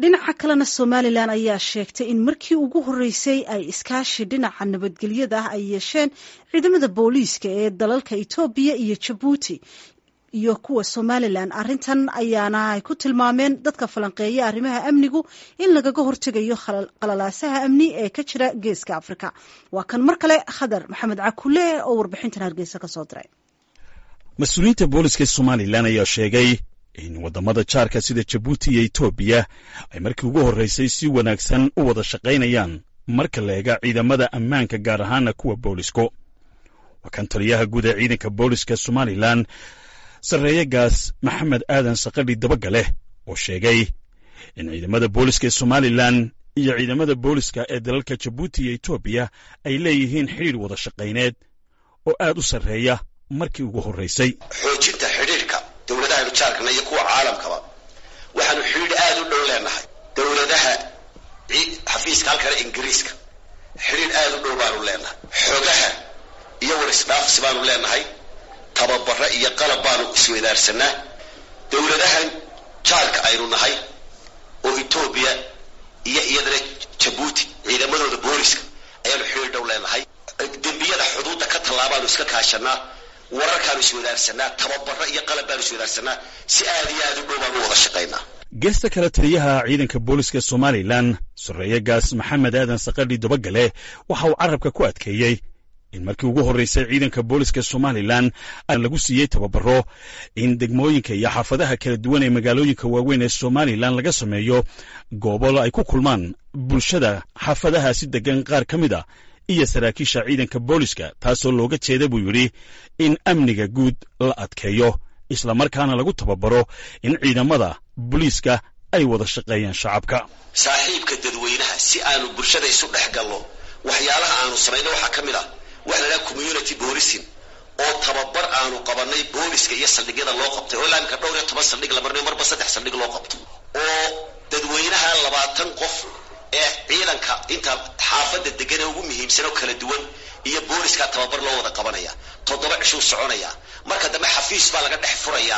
dhinaca kalena Somaliland ayaa sheegtay in markii ugu horeysay ay iskaashi dhinaca nabadgelyada ah ay yeesheen ciidamada booliiska ee dalalka Itoobiya iyo Djibouti iyo kuwa Somaliland. Arrintan ayaana ay ku tilmaameen dadka falanqeeya arrimaha amnigu in lagaga hortagayo qalalaasaha amni ee ka jira Geeska Afrika. Waa kan mar kale Khadar Maxamed Cakule oo warbixintan Hargeysa ka soo diray. Mas'uuliyiinta booliiska Somaliland ayaa sheegay in wadamada jaarka sida Djibouti iyo Itoobiya ay markii ugu horeysay si wanaagsan u wada shaqaynayaan marka la eego ciidamada ammaanka gaar ahaan kuwa booliisku. Waa kan taliyaha guud ee ciidanka booliiska Somaliland Sarreeyagaas Maxamed Aadan Saqadhi Dabagale oo sheegay in ciidamada booliiska Somaliland iyo ciidamada booliiska ee dalalka Djibouti iyo Itoobiya ay leeyihiin xiriir wada shaqayneed oo aad u sarreeya markii ugu horeysay. xoojinta xiriirka dawladaha jaarka iyo kuwa caalamkaba waxaanu xiriir aad u dhow leenahay dawladaha xafiiska halka Ingiriiska xiriir aad u dhow baanu leenahay xogaha iyo warisdhaafsi baanu leenahay tababara iyo qalab baanu isweydaarsanaa dawladahan jaarka aynu nahay oo Itoobiya iyo iyadana Djibouti ciidamadooda booliiska ayaanu xiriir dhow leenahay dambiyada xuduudda ka talaabaanu iska kaashanaa wararkaanu isweydaarsanaa tababara iyo qalab baanu isweydaarsanaa si aad iyo aad u dhow baanu wada shaqaynaa. geesta kale taliyaha ciidanka booliiska Somaliland Sarreeyagaas Maxamed Aadan Saqadhi Dabagale waxa uu carabka ku adkeeyay in markii ugu horeysay ciidanka booliiska Somaliland lagu siiyay tababaro in degmooyinka iyo xaafadaha kala duwan ee magaalooyinka waaweyn ee Somaliland laga sameeyo goobo ay ku kulmaan bulshada xaafadaha si degan qaar kamid ah iyo saraakiisha ciidanka booliiska taasoo looga jeeda buu yiri in amniga guud la adkeeyo isla markaana lagu tababaro in ciidamada booliiska ay wada shaqeeyaan shacabka. saaxiibka dadweynaha si aanu bulshada isu dhaxgalno waxyaalaha aanu sameeyno waxa kamid ah waxa la community policing oo tababar aanu qabanay booliiska iyo saldhigyada loo qabtay oo laamka dhowr iyo 10 saldhig la marnay marba 3 saldhig loo qabto oo dadweynaha 20 qof ee ciidanka inta xaafada degan ugu muhiimsan oo kala duwan iyo booliiska tababar loo wada qabanaya 7 cisho soconaya marka dambe xafiis baa laga dhex furaya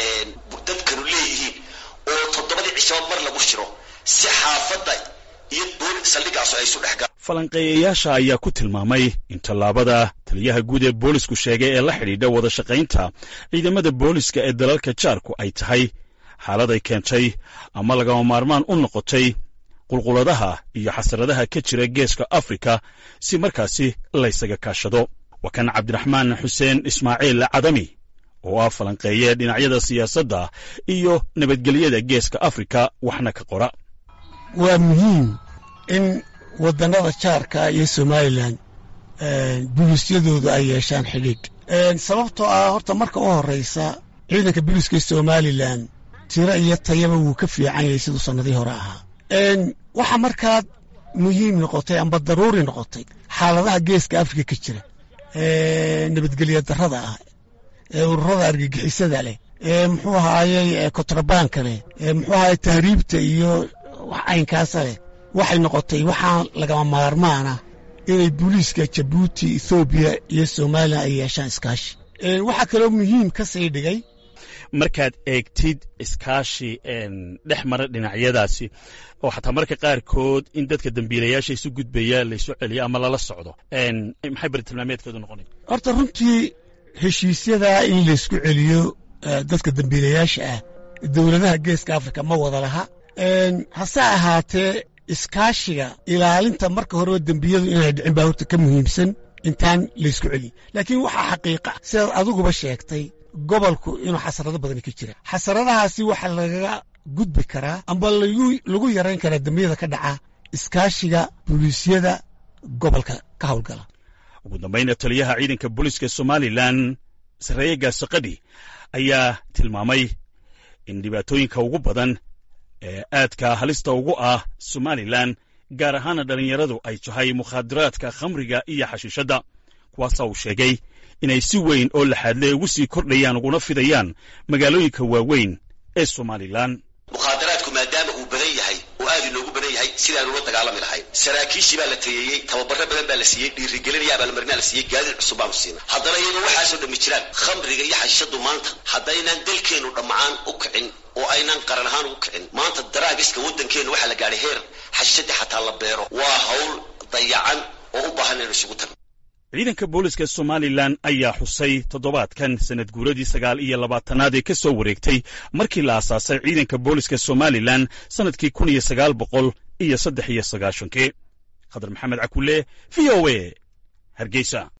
dadkanu leeyihiin oo 7 cisho mar lagu shiro si xaafada iyo booliiska saldhigaas ay isu dhaxgal. falanqeeyayaasha ayaa ku tilmaamay in tallaabada taliyaha guud ee booliisku sheegay ee la xidhiidha wada shaqaynta ciidamada booliiska ee dalalka jaarku ay tahay xaalad ay keentay ama lagama maarmaan u noqotay qulquladaha iyo xasaradaha ka jira Geeska Afrika si markaasi la isaga kaashado. waa kan Cabdiraxmaan Xuseen Ismaaciil Cadami oo ah falanqeeye dhinacyada siyaasadda iyo nabadgelyada Geeska Afrika waxna ka qora. waa muhiim in wadannada jaarka iyo Somaliland booliisyadooda ay yeeshaan xidhiidh sababtoo ah horta marka u horeysa ciidanka booliiska Somaliland tiro iyo tayaba wuu ka fiican yahay sidoo sanadii hore ahaa waxa markaa muhiim noqotay amba daruuri noqotay xaaladaha Geeska Afrika ka jira nabadgelyo darrada ah ururada argagixisada leh muxuu ahaayay kontrabanka leh muxuu ahaayay tahriibta iyo wax aynkaas leh waxay noqotay waxaan lagama maarmaana inay booliiska Djibouti Itoobiya iyo Somaliland ay yeeshaan iskaashi. waxa kale oo muhiim ka sii dhigay markaad eegtid iskaashi dhex mara dhinacyadaasi oo xataa marka qaarkood in dadka dambiilayaasha isu gudbaya la isu celiyo ama lala socdo maxay bartilmaameedkeedu noqonay. horta runtii heshiisyada in la isku celiyo dadka dambiilayaasha ah dawladaha Geeska Afrika ma wada laha hase ahaatee iskaashiga ilaalinta marka hore dambiyadu inay dhicin baa horta ka muhiimsan intaan la isku celiyo laakiin waxa xaqiiqa sida adiguba sheegtay gobolku inuu xasarado badan ka jira xasaradahaasi waxa laga gudbi karaa amba lagu yareyn karaa dambiyada ka dhaca iskaashiga booliisyada gobolka ka howlgala. ugu dambeyn taliyaha ciidanka booliiska Somaliland Sarreeyagaas Saqadhi ayaa tilmaamay in dhibaatooyinka ugu badan ee aadka halista ugu ah Somaliland gaar ahaan dhalinyaradu ay tahay mukhadaraadka khamriga iyo xashiishada kuwaas oo sheegay inay si weyn oo laxaadle ugu sii kordhayaan uguna fidayaan magaalooyinka waaweyn ee Somaliland. mukhadaraadku maadaama uu badan badan yahay oo aad inoogu badan yahay sidaanu la dagaalami lahayn saraakiishii baa la tayeeyey tababaro badan baa la siiyey dhiirigelin abaalmarinaa la siiyey gaadiid cusub baanu siinay haddana iyadoo waxaasoo dhammi jiraan khamriga iyo xashishadu maanta haddaynaan dalkeennu dhammaan u kicin oo aynaan qaran ahaan ugu kicin maanta daraagiska waddankeennu waxaa la gaadhay heer xashishadii xataa la beero waa hawl dayacan oo u baahan inaynu isugu tagno ciidanka booliska Somaliland ayaa xusay toddobaadkan sanad guuradii 29aad ee ka soo wareegtay markii la aasaasay ciidanka booliska Somaliland sanadkii 1993 Khadar Maxamed Cakulle VOA Hargeysa.